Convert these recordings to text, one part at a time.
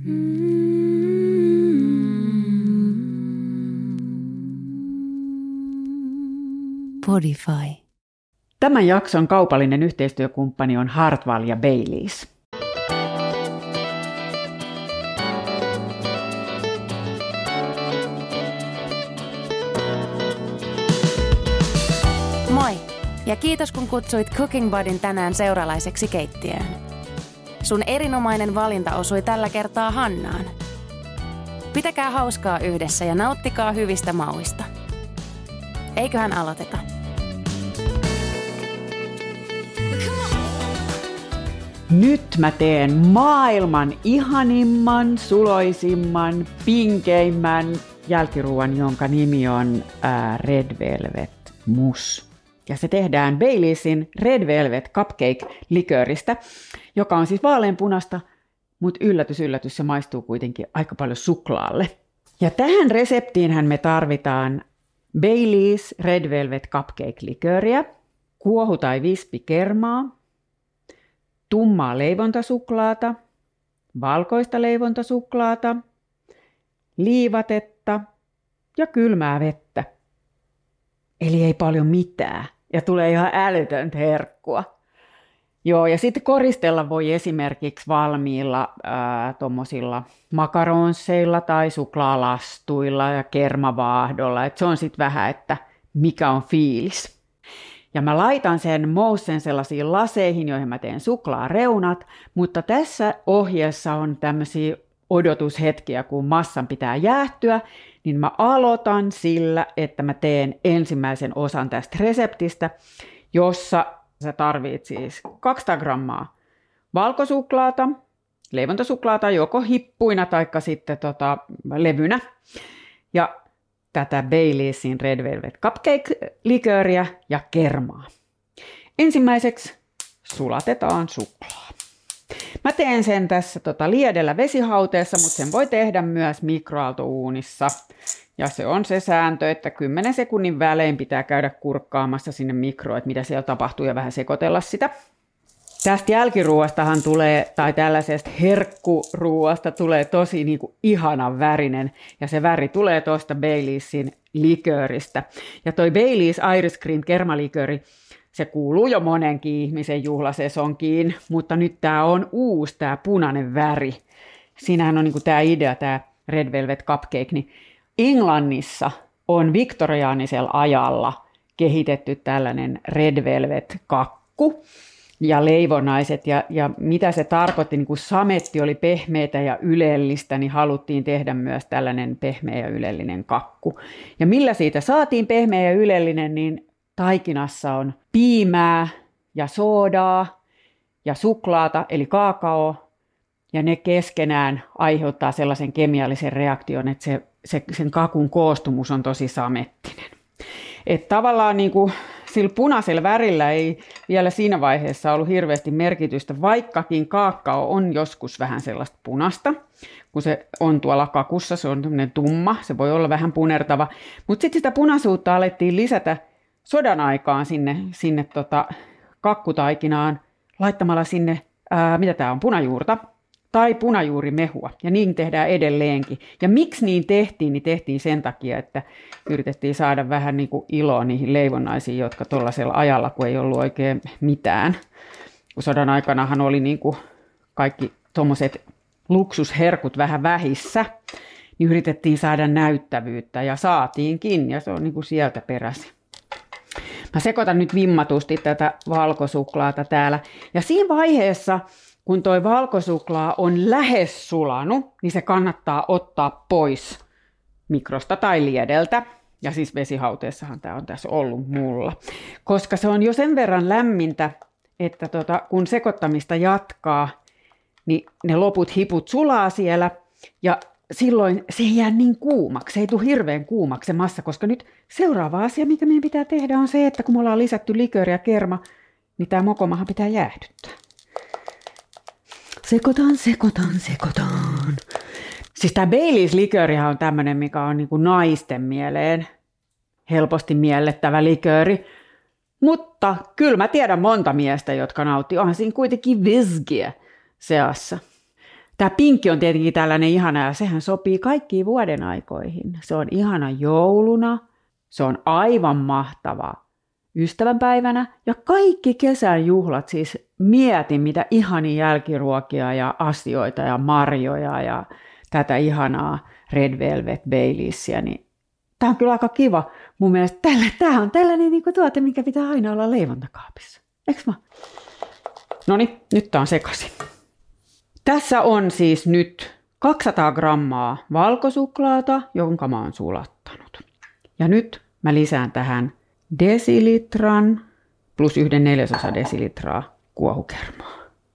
Podify. Tämän jakson kaupallinen yhteistyökumppani on Hartwall ja Baileys. Moi, ja kiitos kun kutsuit Cooking Budin tänään seuralaiseksi keittiöön. Sun erinomainen valinta osui tällä kertaa Hannaan. Pitäkää hauskaa yhdessä ja nauttikaa hyvistä mauista. Eiköhän aloiteta. Nyt mä teen maailman ihanimman, suloisimman, pinkeimmän jälkiruuan, jonka nimi on Red Velvet Mousse. Ja se tehdään Baileysin Red Velvet Cupcake-likööristä, joka on siis vaaleanpunasta, mutta yllätys, se maistuu kuitenkin aika paljon suklaalle. Ja tähän reseptiinhän me tarvitaan Baileys Red Velvet Cupcake-likööriä, kuohu- tai vispikermaa, tummaa leivontasuklaata, valkoista leivontasuklaata, liivatetta ja kylmää vettä. Eli ei paljon mitään. Ja tulee ihan älytöntä herkkua. Joo, ja sitten koristella voi esimerkiksi valmiilla tuommoisilla makaronsseilla tai suklaalastuilla ja kermavaahdolla. Et se on sitten vähän, että mikä on fiilis. Ja mä laitan sen moussen sellaisiin laseihin, joihin mä teen suklaareunat, mutta tässä ohjeessa on tämmöisiä odotushetkiä, kun massan pitää jäähtyä, niin mä aloitan sillä, että mä teen ensimmäisen osan tästä reseptistä, jossa sä tarvitset siis 200 grammaa valkosuklaata, leivontasuklaata joko hippuina tai sitten levynä, ja tätä Baileysin Red Velvet Cupcake-likööriä ja kermaa. Ensimmäiseksi sulatetaan suklaa. Mä teen sen tässä liedellä vesihauteessa, mutta sen voi tehdä myös mikroaaltouunissa. Ja se on se sääntö, että 10 sekunnin välein pitää käydä kurkkaamassa sinne mikroon, että mitä siellä tapahtuu ja vähän sekoitella sitä. Tästä jälkiruuastahan tulee, tai tällaisesta herkkuruuasta tulee tosi ihanan värinen. Ja se väri tulee tuosta Baileysin likööristä. Ja toi Baileys Irish Cream kermalikööri, se kuuluu jo monenkin ihmisen juhlasesonkiin, mutta nyt tämä on uusi, tämä punainen väri. Siinähän on tämä idea, tämä Red Velvet Cupcake, niin Englannissa on viktoriaanisella ajalla kehitetty tällainen Red Velvet kakku ja leivonaiset, ja mitä se tarkoitti, niin kun sametti oli pehmeätä ja ylellistä, niin haluttiin tehdä myös tällainen pehmeä ja ylellinen kakku. Ja millä siitä saatiin pehmeä ja ylellinen, niin taikinassa on piimää ja soodaa ja suklaata, eli kaakao, ja ne keskenään aiheuttaa sellaisen kemiallisen reaktion, että sen kakun koostumus on tosi samettinen. Että tavallaan sillä punaisella värillä ei vielä siinä vaiheessa ollut hirveästi merkitystä, vaikkakin kaakao on joskus vähän sellaista punasta, kun se on tuolla kakussa, se on tämmöinen tumma, se voi olla vähän punertava, mutta sitten sitä punaisuutta alettiin lisätä sodan aikaan sinne kakkutaikinaan laittamalla sinne, mitä tämä on, punajuurta tai punajuurimehua, ja niin tehdään edelleenkin. Ja miksi niin tehtiin? Niin tehtiin sen takia, että yritettiin saada vähän iloa niihin leivonnaisiin, jotka tuollaisella ajalla, kun ei ollut oikein mitään. Kun sodan aikanahan oli kaikki tuommoiset luksusherkut vähän vähissä, niin yritettiin saada näyttävyyttä, ja saatiinkin, ja se on sieltä peräisin. Mä sekoitan nyt vimmatusti tätä valkosuklaata täällä. Ja siinä vaiheessa, kun toi valkosuklaa on lähes sulanut, niin se kannattaa ottaa pois mikrosta tai liedeltä. Ja siis vesihauteessahan tämä on tässä ollut mulla. Koska se on jo sen verran lämmintä, että kun sekoittamista jatkaa, niin ne loput hiput sulaa siellä. Ja silloin se ei jää niin kuumaksi, se ei tule hirveän kuumaksi se massa, koska nyt seuraava asia, mikä meidän pitää tehdä, on se, että kun me ollaan lisätty likööri ja kerma, niin tämä mokomahan pitää jäähdyttää. Sekoitan. Siis tämä Baileys-liköörihän on tämmöinen, mikä on naisten mieleen helposti miellettävä likööri. Mutta kyllä mä tiedän monta miestä, jotka nauttii. Onhan siinä kuitenkin whiskyä seassa. Tämä pinkki on tietenkin tällainen ihana ja sehän sopii kaikkiin vuoden aikoihin. Se on ihana jouluna, se on aivan mahtava ystävänpäivänä ja kaikki kesän juhlat, siis mieti mitä ihania jälkiruokia ja asioita ja marjoja ja tätä ihanaa Red Velvet Baileysia, niin tämä on kyllä aika kiva. Mun mielestä tämä on tällainen niin kuin tuote, mikä pitää aina olla leivontakaapissa. Eikö mä? Noniin, nyt tää on sekaisin. Tässä on siis nyt 200 grammaa valkosuklaata, jonka mä oon sulattanut. Ja nyt mä lisään tähän desilitran plus 1/4 desilitraa kuohukermaa.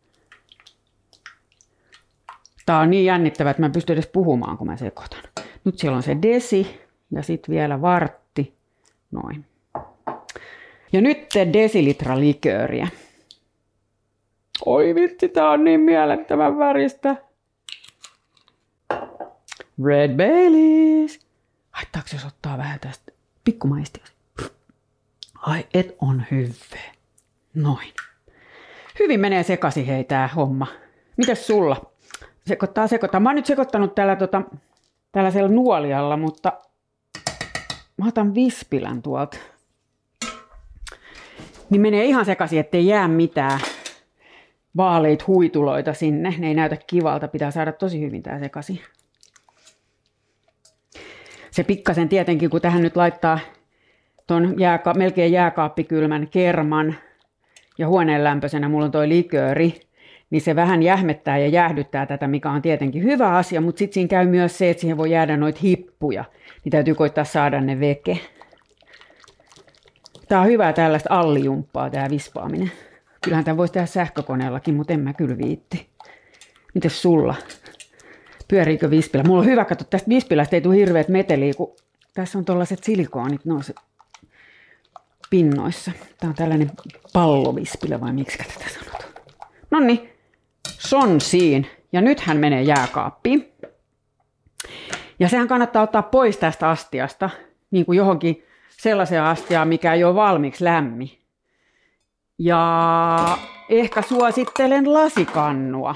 Tää on niin jännittävää, että mä en pysty edes puhumaan, kun mä sekoitan. Nyt siellä on se desi ja sitten vielä vartti. Noin. Ja nyt desilitra likööriä. Oi vitsi, tää on niin mielettömän väristä. Red Baileys. Haittaako jos ottaa vähän tästä pikkumaistia? Ai et on hyvä. Noin. Hyvin menee sekaisin hei tää homma. Mites sulla? Sekoittaa. Mä oon nyt sekoittanut tällaisella nuolialla, mutta mä otan vispilän tuolta. Niin menee ihan sekaisin, ettei jää mitään vaaleit huituloita sinne. Ne ei näytä kivalta. Pitää saada tosi hyvin tää sekaisin. Se pikkasen tietenkin, kun tähän nyt laittaa ton melkein jääkaappikylmän kerman ja huoneen lämpöisenä mulla on toi likööri, niin se vähän jähmettää ja jäähdyttää tätä, mikä on tietenkin hyvä asia, mutta sitten siinä käy myös se, että siihen voi jäädä noita hippuja. Niin täytyy koittaa saada ne veke. Tää on hyvää tällaista allijumppaa, tää vispaaminen. Kyllähän tämä voisi tehdä sähkökoneellakin, mutta en mä kyllä viitti. Mites sulla? Pyöriikö vispilä? Mulla on hyvä, katso, tästä vispilästä ei tule hirveät meteliä, kun tässä on tollaiset silikoonit noissa pinnoissa. Tää on tällainen pallovispilä vai miksi tätä sanotaan. Noniin, son siinä. Ja nyt hän menee jääkaappiin. Ja sehän kannattaa ottaa pois tästä astiasta, niin kuin johonkin sellaiseen astiaan, mikä ei ole valmiiksi lämmin. Ja ehkä suosittelen lasikannua.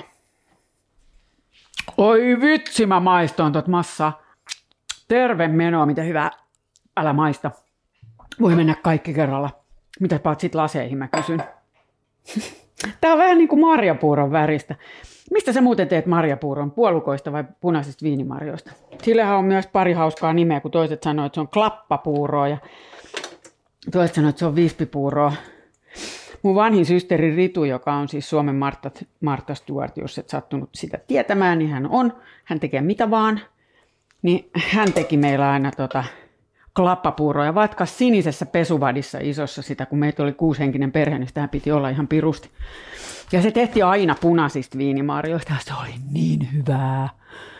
Oi vitsi, mä maistoin tot massaa. Terve menoa, mitä hyvää. Älä maista. Voi mennä kaikki kerralla. Mitä paat sit laseihin, mä kysyn. Tää on vähän niin kuin marjapuuron väristä. Mistä sä muuten teet marjapuuron? Puolukoista vai punaisista viinimarjoista? Sillähän on myös pari hauskaa nimeä, kun toiset sanoo, että se on klappapuuroa ja toiset sanoo, että se on vispipuuroa. Mun vanhin systeri Ritu, joka on siis Suomen Martha Stewart, jos et sattunut sitä tietämään, niin hän tekee mitä vaan. Niin hän teki meillä aina klappapuuroa ja vatkas sinisessä pesuvadissa isossa sitä, kun meitä oli 6-henkinen perhe, niin sitä piti olla ihan pirusti. Ja se tehtiin aina punaisista viinimarjoista, se oli niin hyvää.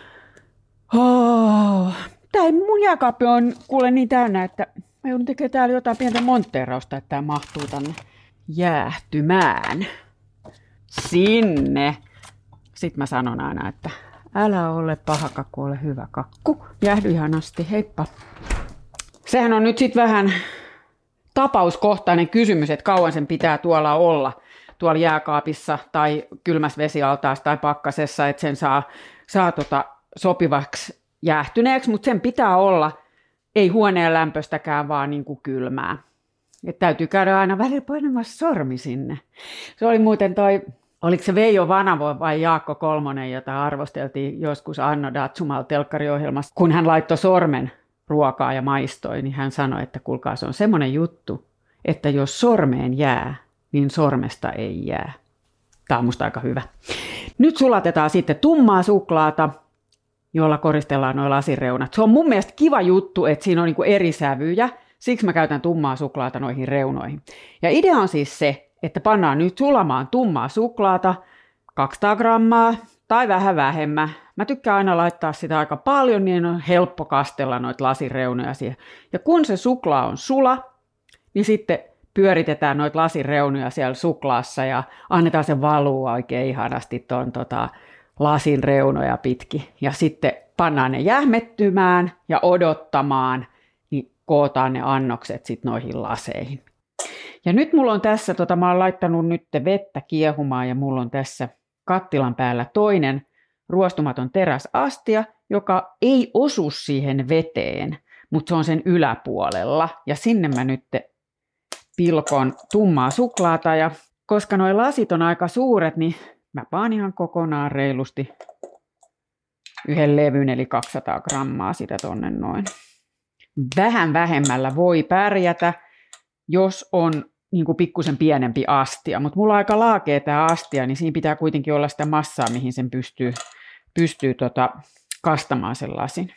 Tää mun jääkaappi on kuule niin täynnä, että mä joudun tekemään täällä jotain pientä montteerausta, että tää mahtuu tänne jäähtymään. Sinne. Sitten mä sanon aina, että älä ole paha kakku, ole hyvä kakku. Jäähdy ihanasti, heippa. Sehän on nyt sitten vähän tapauskohtainen kysymys, että kauan sen pitää tuolla olla. Tuolla jääkaapissa tai kylmässä vesialtaassa tai pakkasessa, että sen saa sopivaksi jäähtyneeksi, mutta sen pitää olla, ei huoneen lämpöstäkään, vaan niin kuin kylmää. Että täytyy käydä aina välillä painamassa sormi sinne. Se oli muuten oliko se Veijo Vanavo vai Jaakko Kolmonen, jota arvosteltiin joskus Anno Datsumalla telkkariohjelmassa, kun hän laittoi sormen ruokaa ja maistoi, niin hän sanoi, että kuulkaa, se on semmoinen juttu, että jos sormeen jää, niin sormesta ei jää. Tämä on musta aika hyvä. Nyt sulatetaan sitten tummaa suklaata, jolla koristellaan nuo lasireunat. Se on mun mielestä kiva juttu, että siinä on niinku eri sävyjä. Siksi mä käytän tummaa suklaata noihin reunoihin. Ja idea on siis se, että pannaan nyt sulamaan tummaa suklaata 200 grammaa tai vähän vähemmän. Mä tykkään aina laittaa sitä aika paljon, niin on helppo kastella noita lasireunoja siihen. Ja kun se suklaa on sula, niin sitten pyöritetään noita lasireunoja siellä suklaassa ja annetaan se valua oikein ihanasti ton lasin reunoja pitkin. Ja sitten pannaan ne jähmettymään ja odottamaan, niin kootaan ne annokset sitten noihin laseihin. Ja nyt mulla on tässä, mä oon laittanut nyt vettä kiehumaan ja mulla on tässä kattilan päällä toinen ruostumaton teräsastia, joka ei osu siihen veteen, mutta se on sen yläpuolella. Ja sinne mä nyt pilkon tummaa suklaata. Ja koska nuo lasit on aika suuret, niin mä paan ihan kokonaan reilusti yhden levyn, eli 200 grammaa sitä tonne noin. Vähän vähemmällä voi pärjätä, jos on niin kuin pikkusen pienempi astia, mutta mulla on aika laakea tämä astia, niin siinä pitää kuitenkin olla sitä massaa, mihin sen pystyy kastamaan sen lasin.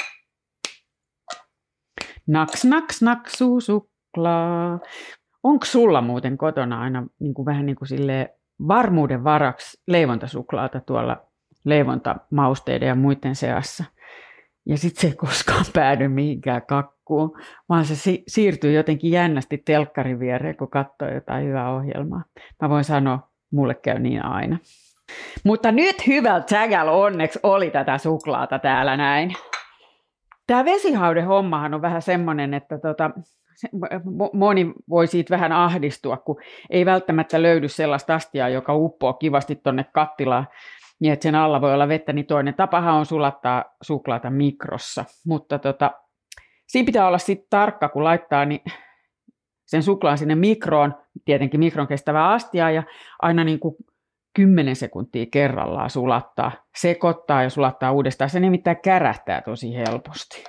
Naks, naks, naksuu suklaa. Onko sulla muuten kotona aina niin kuin vähän niin kuin silleen varmuuden varaksi leivontasuklaata tuolla leivontamausteiden ja muiden seassa? Ja sitten se ei koskaan päädy mihinkään kakkuun, vaan se siirtyy jotenkin jännästi telkkarin viereen, kun katsoo jotain hyvää ohjelmaa. Mä voin sanoa, mulle käy niin aina. Mutta nyt hyvällä Jackalla onneksi oli tätä suklaata täällä näin. Tämä vesihaudehommahan on vähän semmoinen, että moni voi siitä vähän ahdistua, kun ei välttämättä löydy sellaista astiaa, joka uppoo kivasti tonne kattilaan, niin että sen alla voi olla vettä, niin toinen tapahan on sulattaa suklaata mikrossa. Mutta siinä pitää olla sitten tarkka, kun laittaa niin sen suklaan sinne mikroon, tietenkin mikron kestävää astiaa, ja aina niin kuin 10 sekuntia kerrallaan sulattaa, sekoittaa ja sulattaa uudestaan. Se nimittäin kärähtää tosi helposti.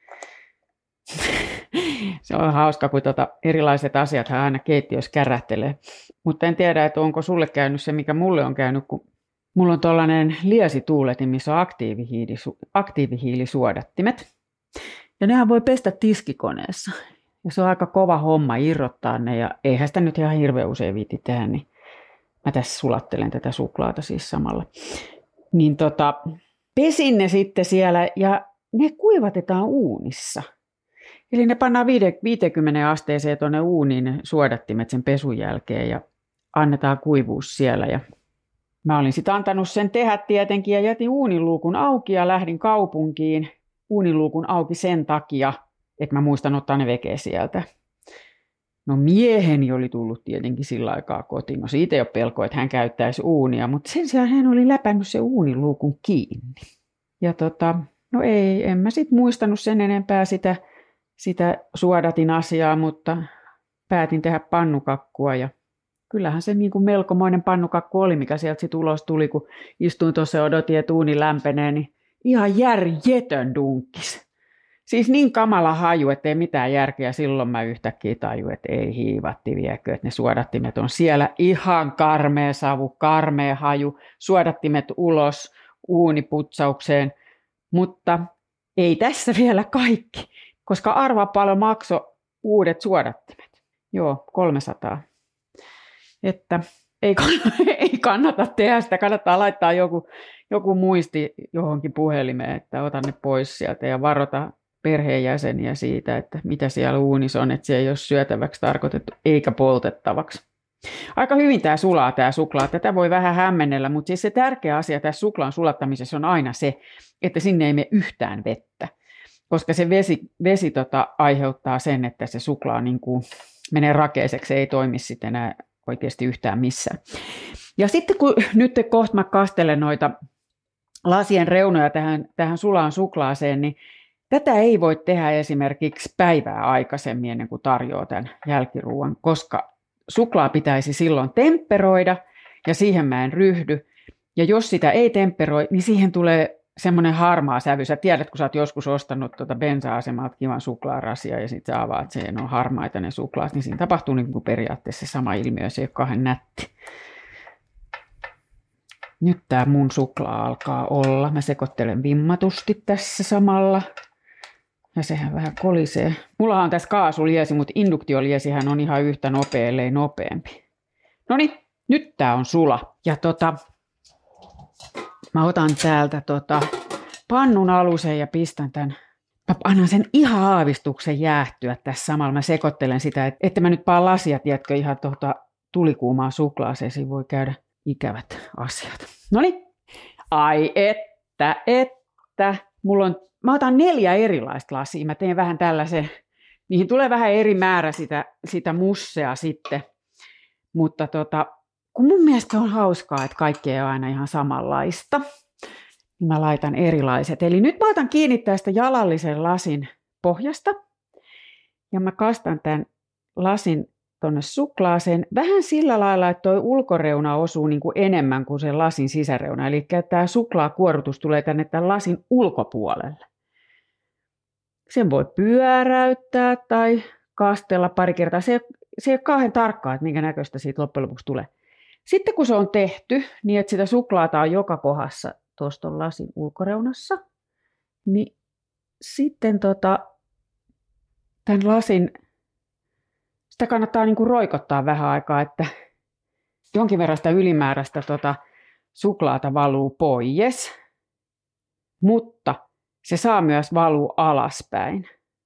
Se on hauska, kun erilaiset asiat aina keittiössä kärähtelee. Mutta en tiedä, että onko sulle käynyt se, mikä mulle on käynyt, kun mulla on tuollainen liesituuletin, missä on aktiivihiilisuodattimet. Ja nehän voi pestä tiskikoneessa. Ja se on aika kova homma irrottaa ne, ja eihän sitä nyt ihan hirveän usein viiti tehdä, niin mä tässä sulattelen tätä suklaata siis samalla. Niin pesin ne sitten siellä, ja ne kuivatetaan uunissa. Eli ne pannaan 50 asteeseen tuonne uuniin ne suodattimet sen pesun jälkeen, ja annetaan kuivuus siellä. Ja mä olin sitten antanut sen tehdä tietenkin, ja jätin uuniluukun auki ja lähdin kaupunkiin. Uuniluukun auki sen takia, että mä muistan ottaa ne veke sieltä. No mieheni oli tullut tietenkin sillä aikaa kotiin. No siitä ei ole pelkoa, että hän käyttäisi uunia, mutta sen sijaan hän oli läpännyt se uuniluukun kiinni. Ja no en mä sitten muistanut sen enempää sitä suodatin asiaa, mutta päätin tehdä pannukakkua. Ja kyllähän se niin kuin melkomoinen pannukakku oli, mikä sieltä sitten ulos tuli, kun istuin tuossa ja odotin, että uuni lämpenee, niin ihan järjetön dunkkis. Siis niin kamala haju, ettei mitään järkeä. Silloin mä yhtäkkiä tajuin, että ei hiivatti viekö, että ne suodattimet on siellä. Ihan karmea savu, karmea haju, suodattimet ulos uuniputsaukseen. Mutta ei tässä vielä kaikki, koska arvaa paljon maksoi uudet suodattimet. Joo, 300. Että ei kannata tehdä sitä, kannattaa laittaa joku muisti johonkin puhelimeen, että ota ne pois sieltä ja varota perheenjäseniä siitä, että mitä siellä uunissa on, että se ei ole syötäväksi tarkoitettu eikä poltettavaksi. Aika hyvin tämä sulaa tämä suklaa. Tätä voi vähän hämmennellä, mutta siis se tärkeä asia tässä suklaan sulattamisessa on aina se, että sinne ei mene yhtään vettä, koska se vesi aiheuttaa sen, että se suklaa niin kuin menee rakeiseksi, ei toimi sitten enää oikeasti yhtään missään. Ja sitten kun nyt kohta mä kastelen noita lasien reunoja tähän sulaan suklaaseen, niin tätä ei voi tehdä esimerkiksi päivää aikaisemmin ennen kuin tarjoaa tämän jälkiruuan, koska suklaa pitäisi silloin temperoida ja siihen mä en ryhdy. Ja jos sitä ei temperoi, niin siihen tulee semmoinen harmaa sävy. Sä tiedät, kun sä oot joskus ostanut bensa-asemalta kivan suklaarasia ja sitten sä avaat sen, on harmaita ne suklaat, niin siinä tapahtuu niin kuin periaatteessa se sama ilmiö, se ei ole kauhean nätti. Nyt tää mun suklaa alkaa olla. Mä sekoittelen vimmatusti tässä samalla. Ja sehän vähän kolisee. Mulla on tässä kaasuliesi, mutta induktioliesihän on ihan yhtä nopea, ellei nopeampi. Noniin, nyt tää on sula. Ja mä otan täältä pannun aluseen ja pistän tän. Mä annan sen ihan aavistuksen jäähtyä tässä samalla. Mä sekoittelen sitä, että mä nyt paan lasia, tiedätkö, ihan tulikuumaa suklaaseen. Siinä voi käydä ikävät asiat. Noniin. Ai että. Mä otan 4 erilaista lasia. Mä teen vähän tällaisen. Niihin tulee vähän eri määrä sitä mussea sitten. Mutta kun mun mielestä on hauskaa, että kaikki ei ole aina ihan samanlaista, niin mä laitan erilaiset. Eli nyt mä otan kiinni tästä jalallisen lasin pohjasta ja mä kastan tämän lasin tuonne suklaaseen vähän sillä lailla, että toi ulkoreuna osuu niin kuin enemmän kuin se lasin sisäreuna. Eli tämä suklaakuorutus tulee tänne tämän lasin ulkopuolelle. Sen voi pyöräyttää tai kastella pari kertaa. Se ei ole kauhean tarkkaa, että minkä näköistä siitä loppujen lopuksi tulee. Sitten kun se on tehty, niin että sitä suklaata on joka kohdassa tuosta lasin ulkoreunassa, niin sitten tämän lasin, sitä kannattaa niinku roikottaa vähän aikaa, että jonkin verran sitä ylimääräistä suklaata valuu pois, mutta se saa myös valua alaspäin.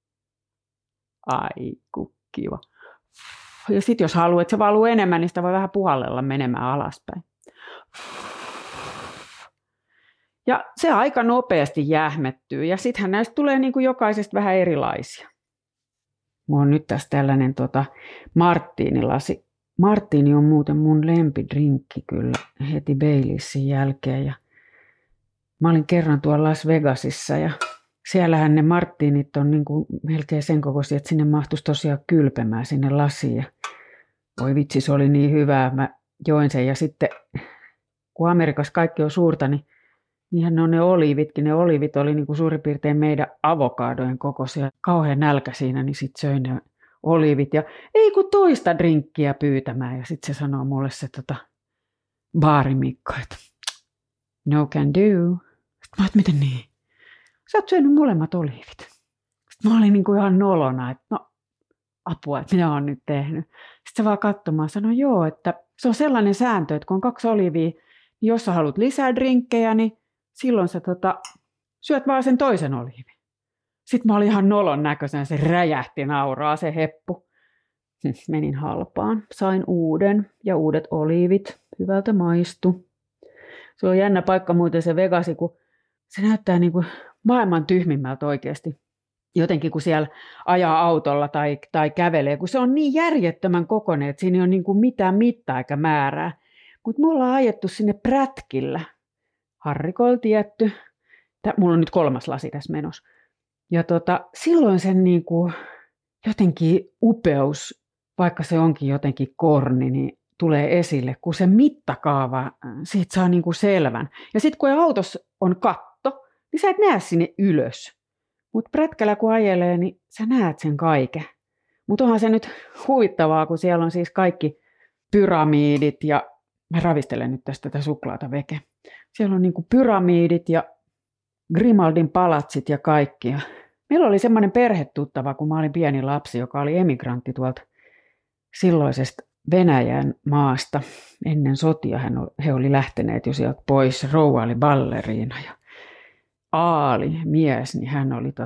Ai kiva. Ja sitten jos haluaa, että se valuu enemmän, niin sitä voi vähän puhallella menemään alaspäin. Ja se aika nopeasti jähmettyy ja sittenhän näistä tulee niin kuin jokaisesta vähän erilaisia. Mulla on nyt tässä tällainen marttiinilasi. Marttiini on muuten mun lempidrinkki kyllä heti Baileysin jälkeen. Ja mä olin kerran tuolla Las Vegasissa ja siellähän ne marttiinit on niin kuin melkein sen kokoisia, että sinne mahtuisi tosiaan kylpemään sinne lasiin. Ja voi vitsi, se oli niin hyvää. Mä join sen ja sitten kun Amerikassa kaikki on suurta, niin niinhän on ne oliivitkin. Ne oliivit oli niin kuin suurin piirtein meidän avokaadojen kokoisia. Kauhean nälkä siinä, niin sitten söin ne oliivit. Ja ei kun toista drinkkiä pyytämään. Ja sitten se sanoo mulle se baarimikko, että no can do. Sitten mä oot, miten niin? Sä oot syönyt molemmat oliivit. Sitten mä olin niin kuin ihan nolona, että no apua, että mitä oon nyt tehnyt. Sitten se vaan katsomaan sanoi, joo, että se on sellainen sääntö, että kun on 2 oliivia, niin jos sä haluat lisää drinkkejä, niin silloin sä syöt vaan sen toisen oliivin. Sitten mä olin ihan nolon näköisen, se räjähti nauraa se heppu. Menin halpaan, sain uuden ja uudet oliivit, hyvältä maistu. Se on jännä paikka muuten se Vegasi, kun se näyttää niin kuin maailman tyhmimmältä oikeasti. Jotenkin kun siellä ajaa autolla tai kävelee, kun se on niin järjettömän kokoinen, että siinä ei ole niin kuin mitään mittaa eikä määrää. Mutta me ollaan ajettu sinne prätkillä. Harrikolla tietty. Mulla on nyt 3. lasi tässä menossa. Ja silloin sen niin kuin jotenkin upeus, vaikka se onkin jotenkin korni, niin tulee esille, kun se mittakaava, siitä saa niin kuin selvän. Ja sitten kun autossa on katto, niin sä et näe sinne ylös. Mutta prätkällä kun ajelee, niin sä näet sen kaiken. Mutta onhan se nyt huvittavaa, kun siellä on siis kaikki pyramiidit ja mä ravistelen nyt tätä suklaata veke. Siellä on niinku pyramiidit ja Grimaldin palatsit ja kaikki. Ja meillä oli semmoinen perhetuttava, kun mä olin pieni lapsi, joka oli emigrantti tuolta silloisesta Venäjän maasta. Ennen sotia he oli lähteneet jo sieltä pois. Rouva oli balleriina ja Aali, mies, niin hän oli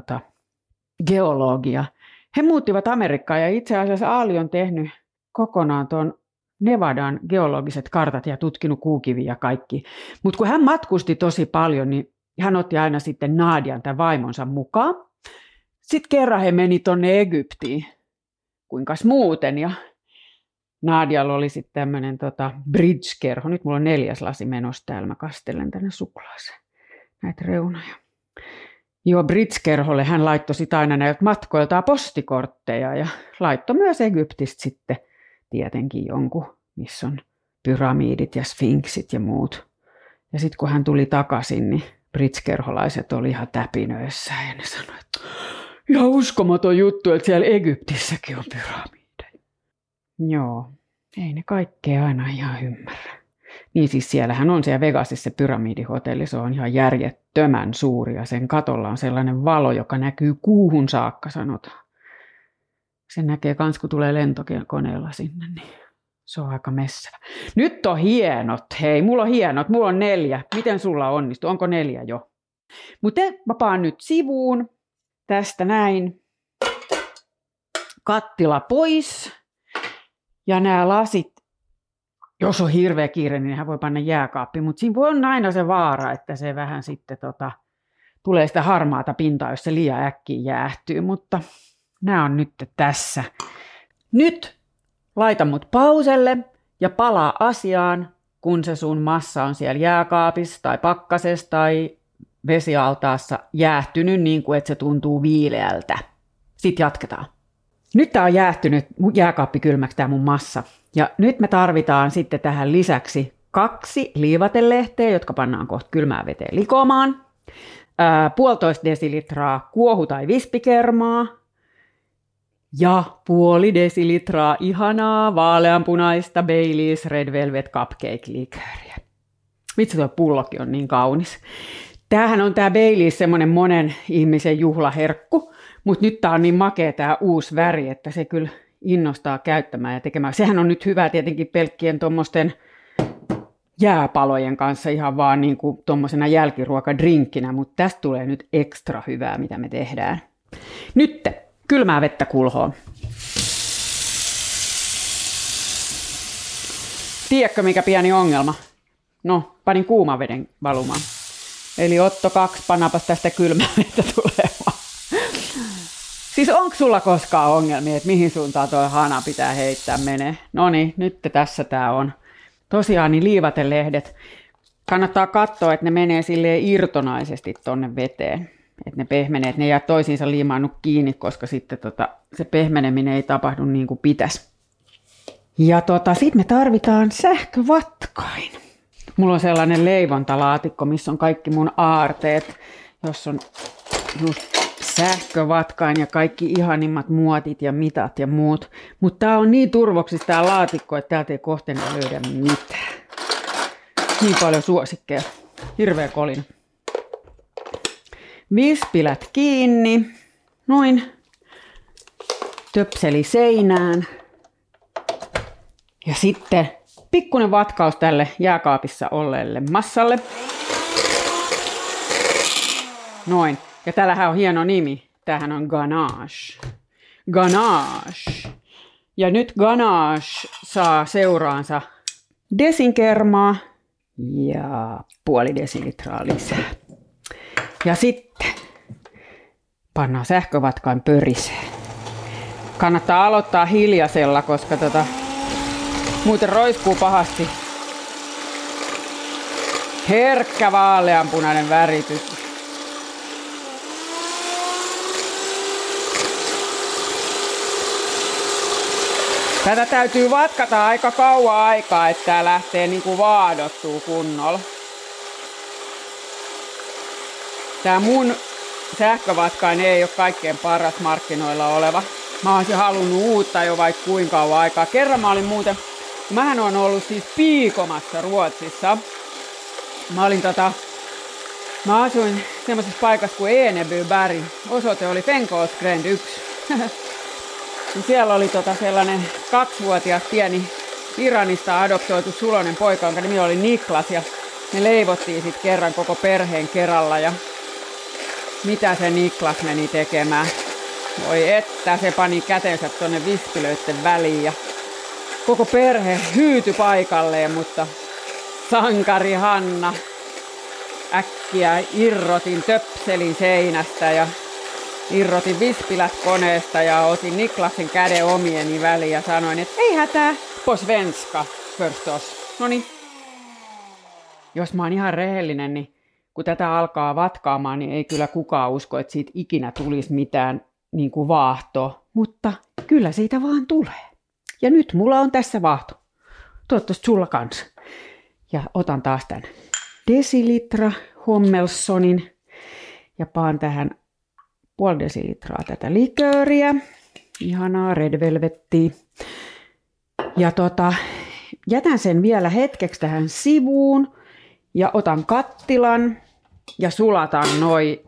geologia. He muuttivat Amerikkaan ja itse asiassa Aali on tehnyt kokonaan tuon Nevadan geologiset kartat ja tutkinut kuukiviä ja kaikki. Mutta kun hän matkusti tosi paljon, niin hän otti aina sitten Nadian, tämän vaimonsa, mukaan. Sitten kerran he meni tuonne Egyptiin, kuinkas muuten. Ja Nadialla oli sitten tämmöinen bridge-kerho. Nyt mulla on 4. lasi menossa täällä. Mä kastelen tänne suklaaseen näitä reunoja. Joo, bridge-kerholle hän laittoi sitten aina näiltä matkoiltaan postikortteja ja laittoi myös Egyptistä sitten tietenkin jonkun, missä on pyramiidit ja sfinksit ja muut. Ja sitten kun hän tuli takaisin, niin bridge-kerholaiset oli ihan täpinöissään ja ne sanoi, että ihan uskomaton juttu, että siellä Egyptissäkin on pyramiideja. Joo, ei ne kaikkea aina ihan ymmärrä. Niin siis siellähän on siellä Vegasissa se pyramidihotelli, se on ihan järjettömän suuri ja sen katolla on sellainen valo, joka näkyy kuuhun saakka, sanotaan. Sen näkee kans, kun tulee lentokoneella sinne, niin se on aika messävä. Nyt on hienot, hei, mulla on hienot, mulla on 4. Miten sulla onnistuu? Onko 4 jo? Mutta mä paan nyt sivuun tästä näin. Kattila pois ja nämä lasit. Jos on hirveä kiire, niin hän voi panna jääkaappiin, mutta siinä voi olla aina se vaara, että se vähän sitten tulee sitä harmaata pintaa, jos se liian äkkiä jäähtyy, mutta nämä on nyt tässä. Nyt laita mut pauselle ja palaa asiaan, kun se sun massa on siellä jääkaapissa tai pakkasessa tai vesialtaassa jäähtynyt niin kuin, että se tuntuu viileältä. Sitten jatketaan. Nyt tää on jäähtynyt jääkaappikylmäksi tää mun massa. Ja nyt me tarvitaan sitten tähän lisäksi 2 liivatelehteä, jotka pannaan kohta kylmään veteen likoamaan. 1,5 desilitraa kuohu- tai vispikermaa. Ja 0,5 desilitraa ihanaa vaaleanpunaista Baileys Red Velvet Cupcake-likööriä. Vitsi, tuo pullokin on niin kaunis. Tämähän on tää Baileys semmonen monen ihmisen juhlaherkku, mutta nyt tää on niin makea tää uusi väri, että se kyllä innostaa käyttämään ja tekemään. Sehän on nyt hyvä tietenkin pelkkien tuommoisten jääpalojen kanssa ihan vaan niin kuin tuommoisena jälkiruokadrinkkinä, mutta tästä tulee nyt ekstra hyvää, mitä me tehdään. Nyt kylmää vettä kulhoon. Tiedätkö mikä pieni ongelma? No, panin kuuman veden valumaan. Eli Otto 2, pannapas tästä kylmää vettä tulemaan. Siis onko sulla koskaan ongelmia, että mihin suuntaan tuo hana pitää heittää menee? No niin, nyt tässä tää on. Tosiaan niin liivatelehdet. Kannattaa katsoa, että ne menee silleen irtonaisesti tonne veteen. Että ne pehmenee, että ne jää toisiinsa liimaannut kiinni, koska sitten se pehmeneminen ei tapahdu niin kuin pitäisi. Ja sitten me tarvitaan sähkövatkain. Mulla on sellainen leivontalaatikko, missä on kaikki mun aarteet, jossa on just sähkövatkain ja kaikki ihanimmat muotit ja mitat ja muut. Mutta tää on niin turvoksissa tää laatikko, että täältä ei kohta löydä mitään. Niin paljon suosikkeja. Hirveä kolina. Vispilät kiinni. Noin. Töpseli seinään. Ja sitten pikkuinen vatkaus tälle jääkaapissa olleelle massalle. Noin. Ja tällähän on hieno nimi. Tämähän on ganache. Ganache. Ja nyt ganache saa seuraansa desinkermaa ja 0,5 desilitraa lisää. Ja sitten pannaan sähkövatkain pöriseen. Kannattaa aloittaa hiljaisella, koska muuten roiskuu pahasti. Herkkä vaaleanpunainen väritys. Tätä täytyy vatkata aika kauan aikaa, että tää lähtee niinku vaadottuu kunnolla. Tää mun sähkövatkain ei ole kaikkein paras markkinoilla oleva. Mä olisin halunnut uutta jo vaikka kuinka kauan aikaa. Kerran mä olin muuten, mähän on ollut siis piikomassa Ruotsissa. Mä asuin semmoisessa paikassa kuin Enebyberg. Osoite oli Fenkoosgränd 1. Siellä oli sellainen 2-vuotias pieni Iranista adoptoitu suloinen poika, jonka nimi oli Niklas. Ja me leivottiin sitten kerran koko perheen kerralla. Ja mitä se Niklas meni tekemään? Voi että, se pani kätensä tuonne vispilöiden väliin ja koko perhe hyytyi paikalleen, mutta sankari Hanna äkkiä irrotin töpselin seinästä ja irrotin vispilät koneesta ja otin Niklasin käden omieni väliin ja sanoin, että ei hätää, på svenska förstås. Noniin. Jos mä oon ihan rehellinen, niin kun tätä alkaa vatkaamaan, niin ei kyllä kukaan usko, että siitä ikinä tulisi mitään niin kuin vaahto, mutta kyllä siitä vaan tulee. Ja nyt mulla on tässä vaahto. Toivottavasti sulla kanssa. Ja otan taas tän desilitra Hommelsonin ja paan tähän 0,5 desilitraa tätä likööriä. Ihanaa red velvettiä. Ja jätän sen vielä hetkeksi tähän sivuun ja otan kattilan ja sulatan noi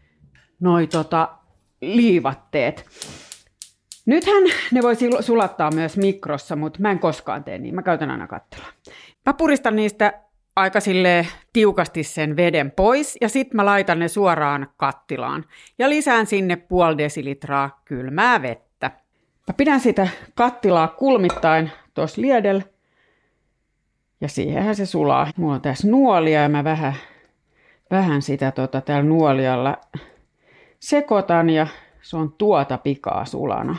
liivatteet. Nythän ne voi sulattaa myös mikrossa, mutta mä en koskaan tee niin. Mä käytän aina kattilaa. Mä puristan niistä aika tiukasti sen veden pois ja sitten mä laitan ne suoraan kattilaan ja lisään sinne 0,5 desilitraa kylmää vettä. Mä pidän sitä kattilaa kulmittain tuossa liedellä ja siihenhän se sulaa. Mulla on tässä nuolia ja mä vähän sitä täällä nuolialla sekoitan ja se on pikaa sulana.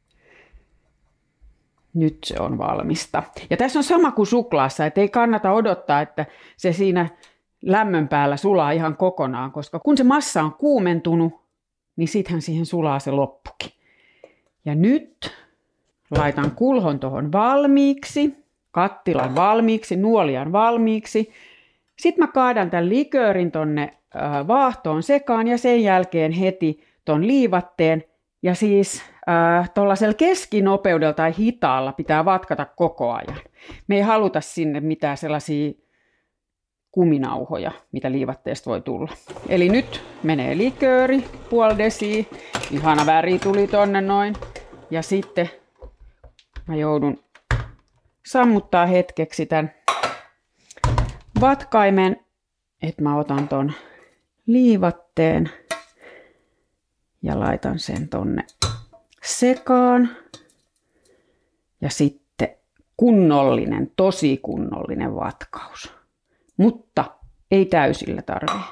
Nyt se on valmista. Ja tässä on sama kuin suklaassa, että ei kannata odottaa, että se siinä lämmön päällä sulaa ihan kokonaan, koska kun se massa on kuumentunut, niin sittenhän siihen sulaa se loppukin. Ja nyt laitan kulhon tuohon valmiiksi, kattilan valmiiksi, nuolian valmiiksi. Sitten mä kaadan tämän liköörin tonne vaahtoon sekaan ja sen jälkeen heti ton liivatteen. Ja siis tuollaisella keskinopeudella tai hitaalla pitää vatkata koko ajan. Me ei haluta sinne mitään sellaisia kuminauhoja, mitä liivatteesta voi tulla. Eli nyt menee likööri, puoli desiä, ihana väri tuli tonne noin. Ja sitten mä joudun sammuttaa hetkeksi tämän vatkaimen, että mä otan ton liivatteen ja laitan sen tonne sekaan. Ja sitten kunnollinen, tosi kunnollinen vatkaus. Mutta ei täysillä tarvitse.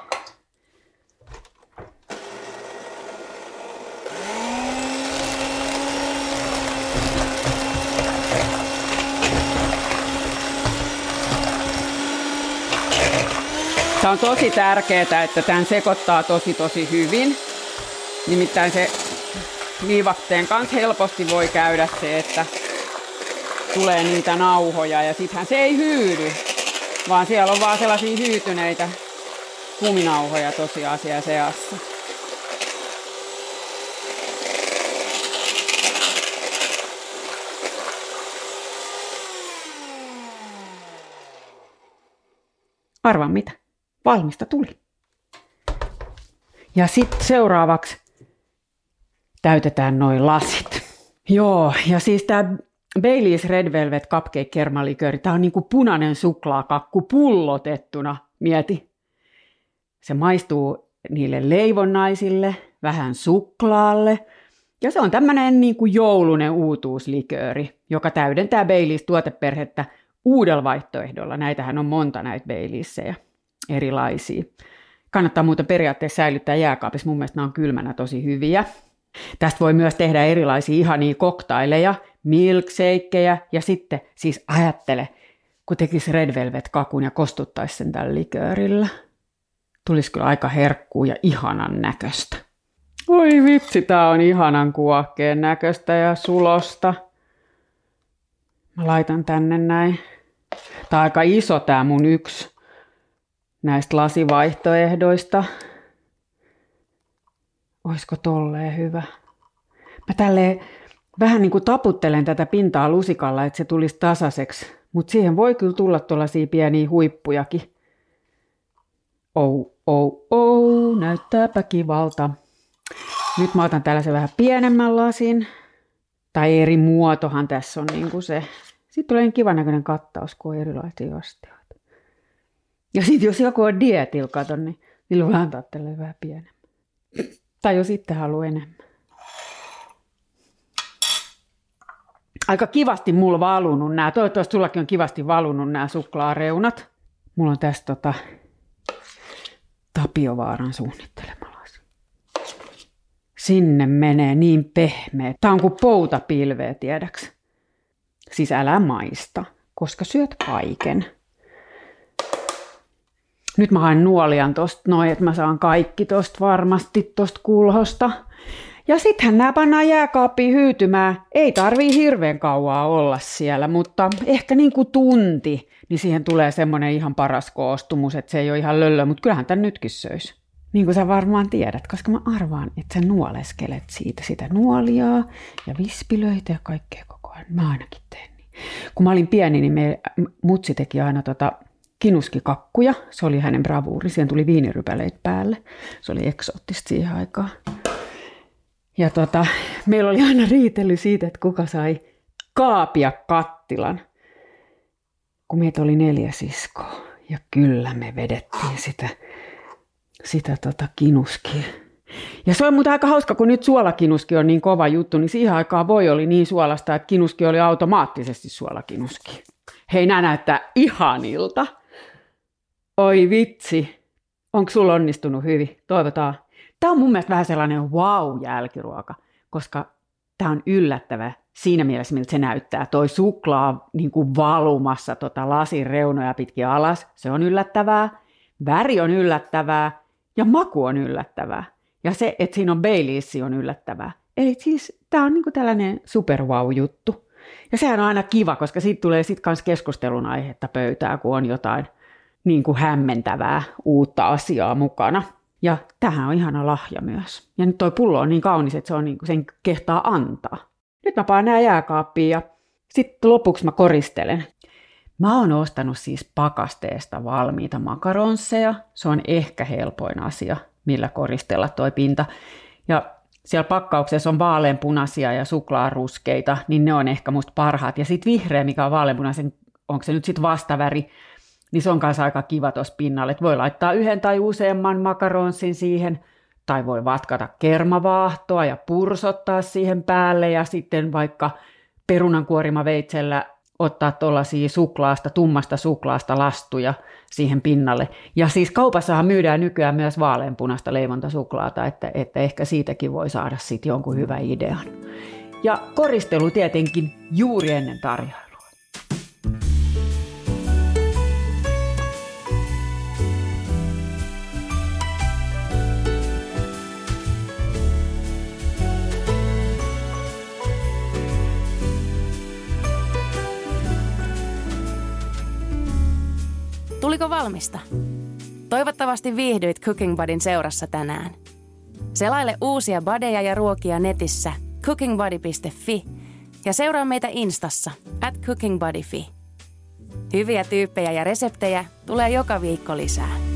Tämä on tosi tärkeää, että tämän sekoittaa tosi hyvin. Nimittäin se liivakteen kanssa helposti voi käydä se, että tulee niitä nauhoja ja sittenhän se ei hyydy, vaan siellä on vaan sellaisia hyytyneitä kuminauhoja tosiasia seassa. Arvaa mitä? Valmista tuli. Ja sitten seuraavaksi täytetään noin lasit. Joo, ja siis tämä Baileys Red Velvet Cupcake Kermalikööri, tämä on niinku punainen suklaakakku pullotettuna, mieti. Se maistuu niille leivonnaisille, vähän suklaalle. Ja se on tämmöinen niinku joulunen uutuuslikööri, joka täydentää Baileys tuoteperhettä uudella vaihtoehdolla. Näitähän on monta näitä Baileysejä erilaisia. Kannattaa muuten periaatteessa säilyttää jääkaapissa. Mun mielestä nämä on kylmänä tosi hyviä. Tästä voi myös tehdä erilaisia ihania koktaileja, milkshakeja ja sitten siis ajattele, kun tekisi Red Velvet kakun ja kostuttaisi sen tällä liköörillä. Tulisi kyllä aika herkkuu ja ihanan näköistä. Oi vitsi, tää on ihanan kuohkeen näköistä ja sulosta. Mä laitan tänne näin. Tää on aika iso tää mun yksi näistä lasivaihtoehdoista. Oisko tolleen hyvä? Mä tälleen vähän niin kuin taputtelen tätä pintaa lusikalla, että se tulisi tasaiseksi. Mutta siihen voi kyllä tulla tuollaisia pieniä huippujakin. Näyttääpä kivalta. Nyt mä otan tällaisen vähän pienemmän lasin. Tai eri muotohan tässä on niin kuin se. Sitten tulee niin kivan näköinen kattaus, kun on erilaisia astioita. Ja sitten jos joku on dietillä, katon, niin voi antaa tälle vähän pienemmän. Tai jos itse haluaa enemmän. Aika kivasti mulla valunut nämä. Toivottavasti sullakin on kivasti valunut nämä suklaareunat. Mulla on tässä Tapiovaaran suunnittelema lasi. Sinne menee niin pehmeä. Tää on kuin poutapilveä, tiedäks? Siis älä maista, koska syöt kaiken. Nyt mä haen nuolian tosta noin, että mä saan kaikki tosta varmasti tosta kulhosta. Ja sittenhän nämä pannaan jääkaappiin hyytymään. Ei tarvii hirveän kauaa olla siellä, mutta ehkä niin kuin tunti, niin siihen tulee semmoinen ihan paras koostumus, että se ei ole ihan löllö, mutta kyllähän tän nytkin söisi. Niin kuin sä varmaan tiedät, koska mä arvaan, että sä nuoleskelet siitä sitä nuoliaa ja vispilöitä ja kaikkea koko ajan. Mä ainakin teen niin. Kun mä olin pieni, niin mutsi teki aina kinuskikakkuja. Se oli hänen bravuuri. Siihen tuli viinirypäleitä päälle. Se oli eksoottista siihen aikaan. Ja meillä oli aina riitely siitä, että kuka sai kaapia kattilan. Kun meitä oli 4 siskoa. Ja kyllä me vedettiin sitä kinuskia. Ja se on muuten aika hauska, kun nyt suolakinuski on niin kova juttu, niin siihen aikaan oli niin suolasta, että kinuski oli automaattisesti suolakinuski. Hei, nää näyttää ihanilta. Oi vitsi, onko sulla onnistunut hyvin? Toivotaan. Tämä on mun mielestä vähän sellainen wow-jälkiruoka, koska tämä on yllättävä siinä mielessä, miltä se näyttää. Toi suklaa niin kuin valumassa lasin reunoja pitkin alas, se on yllättävää. väri on yllättävää ja maku on yllättävää. Ja se, että siinä on Baileys, on yllättävää. Eli siis tämä on niinku tällainen super wow-juttu. Ja sehän on aina kiva, koska siitä tulee sitten kans keskustelun aihetta pöytää, kun on jotain niinku hämmentävää uutta asiaa mukana. Ja tämähän on ihana lahja myös. Ja nyt toi pullo on niin kaunis, että se on niinku, sen kehtaa antaa. Nyt mä paan nää jääkaappiin ja sitten lopuksi mä koristelen. Mä oon ostanut siis pakasteesta valmiita makaronsseja. Se on ehkä helpoin asia, millä koristella toi pinta. Ja siellä pakkauksessa on vaaleanpunaisia ja suklaaruskeita, niin ne on ehkä musta parhaat. Ja sitten vihreä, mikä on vaaleanpunaisen, onko se nyt sitten vastaväri, niin se on kanssa aika kiva tuossa pinnalle. Voi laittaa yhden tai useamman makaronssin siihen, tai voi vatkata kermavaahtoa ja pursottaa siihen päälle ja sitten vaikka perunankuorimaveitsellä ottaa tuollaisia tummasta suklaasta lastuja siihen pinnalle. Ja siis kaupassahan myydään nykyään myös vaaleanpunaista leivonta-suklaata, että ehkä siitäkin voi saada sitten jonkun hyvän idean. Ja koristelu tietenkin juuri ennen tarjoilua. Tuliko valmista? Toivottavasti viihdyit Cooking Budin seurassa tänään. Selaile uusia badeja ja ruokia netissä cookingbuddy.fi ja seuraa meitä Instassa @cookingbuddyfi. Hyviä tyyppejä ja reseptejä tulee joka viikko lisää.